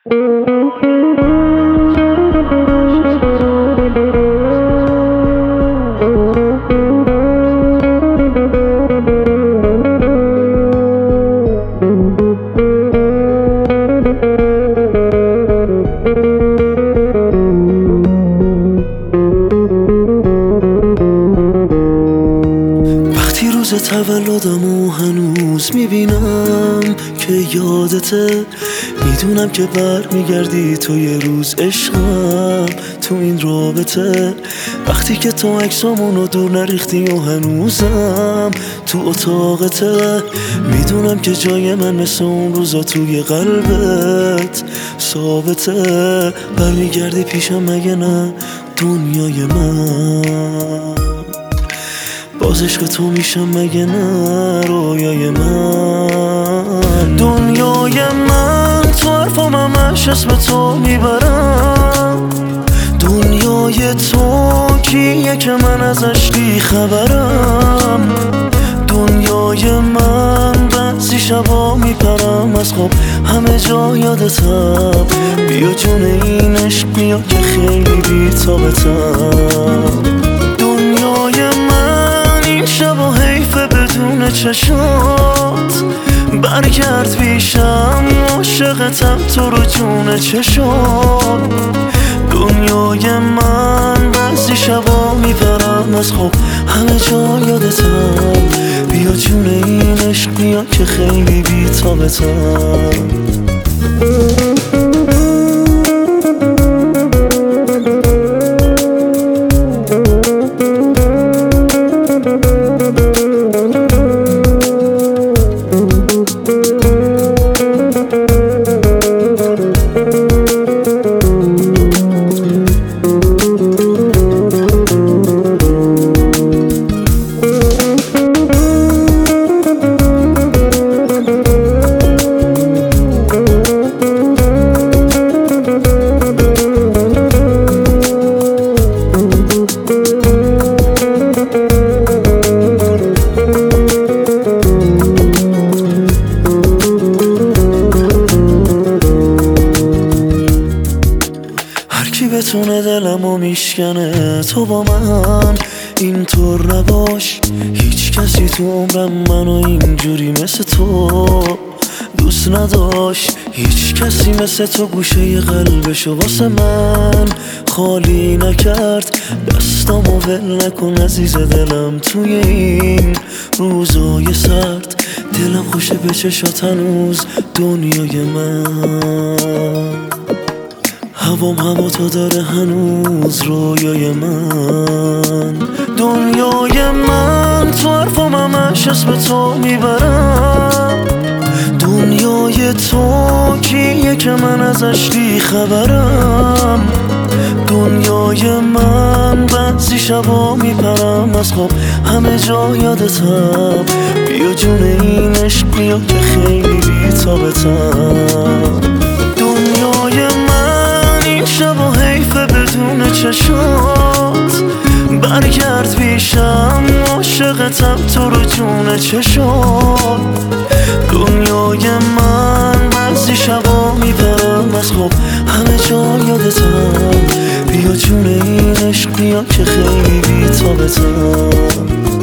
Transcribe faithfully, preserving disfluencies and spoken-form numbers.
روز تولدمو هنوز میبینم که یادته، میدونم که بر میگردی تو یه روز عشقم تو این رابطه. وقتی که تو عکسامونو دور نریختی و هنوزم تو اتاقته، میدونم که جای من مثل اون روزا توی قلبت ثابته. بر میگردی پیشم مگه نه دنیای من؟ باز عشق تو میشم مگه نه رویای من؟ دنیای من تو حرفام همش اسم تو میبرم. دنیای تو کیه که من ازش بی خبرم؟ دنیای من بعضی شبا میپرم از خواب همه جا یادتم. بیا جون این عشق بیا که خیلی بی تابتم. دنیای من این شبا حیفه بدون چشات، برگرد پیشم عاشقتم تو رو جون چشات. دنیای من بعضی شبا میبرم از خواب همه جا یادتم. بیا جون این عشق بیا که خیلی بی تابتم. کی بتونه دلمو میشکنه تو با من اینطور نباش. هیچ کسی تو عمرم منو اینجوری مثل تو دوست نداشت. هیچ کسی مثل تو گوشه قلبشو واسه من خالی نکرد. دستامو ول نکن عزیز دلم توی این روزای سرد. دلم خوشه به چشات هنوز دنیای من. هوام هوا تو داره هنوز رویای من. دنیای من تو حرفام همش اسم تو میبرم. دنیای تو کیه که من ازش بی خبرم؟ دنیای من بعضی شبا میپرم از خواب همه جا یادتم. بیا جون این عشق بیا که خیلی بی تابتم. دنیای من این شبا حیفه بدون چشات، برگرد پیشم عاشقتم تو رو جون چشات. دنیای من بعضی شبا میبرم از خواب همه جا یادتم. بیا جون این عشق بیا که خیلی بی تابتم.